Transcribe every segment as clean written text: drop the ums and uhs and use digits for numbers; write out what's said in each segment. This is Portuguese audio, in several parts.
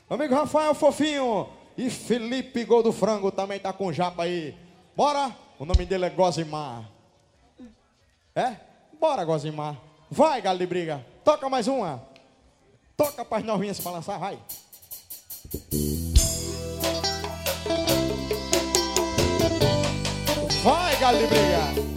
Amigo Rafael Fofinho e Felipe Gol do Frango também tá com japa aí. Bora? O nome dele é Gozimar. É? Bora, Gozimar. Vai, galo de briga. Toca mais uma. Toca pras novinhas se balançar, vai. Vai, galo de briga.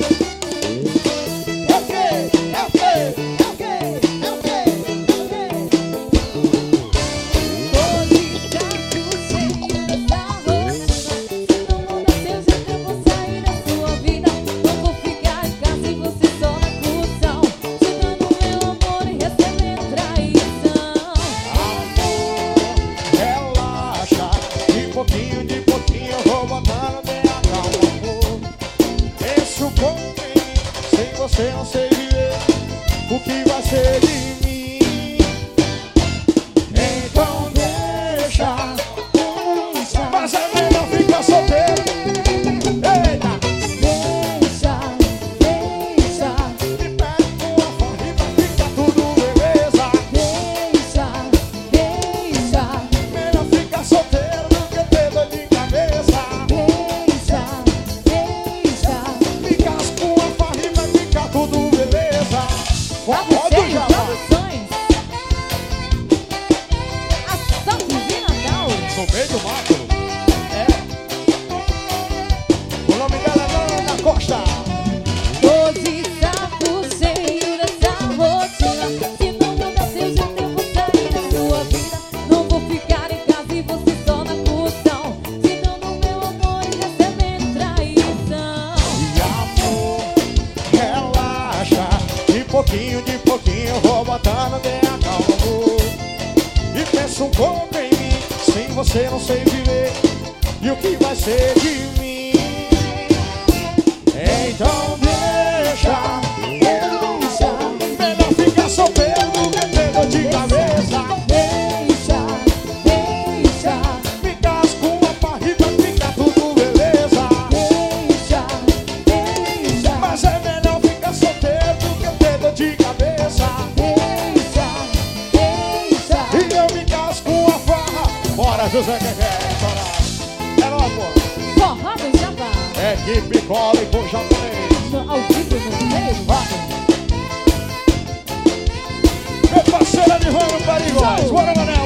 De pouquinho eu vou botando bem a calma. Penso como em mim, sem você não sei viver. O que vai ser de mim? Então deixa, mas é melhor ficar solteiro. Eita! Deixa, Me pede com a farra e vai ficar tudo beleza. deixa. Melhor ficar solteiro. No meio do mato. É. O nome dela é Ana Costa. 12 sapos cheios dessa rotina. Se não mudar seu jeito eu vou sair da sua vida. Não vou ficar em casa e você só na curtição. Senão no meu amor essa é minha traição. E amor, relaxa. De pouquinho eu vou botando bem a calma, amor. E penso um pouco em mim. Sem você não sei viver. E o que vai ser de mim? Então deixa. Melhor ficar solteiro do que ter dor de cabeça. Deixa. Ficar com a barriga, fica tudo beleza. Deixa. Mas é melhor ficar solteiro do que ter dor de cabeça. E eu me caso com a farra. Bora, José Guerreiro, bora. É logo. Forró do Jabá. Equipe Cola e com japonês. Ao vivo no meio. Vai. Meu parceiro de Ramo Perigóis. Bora, mané.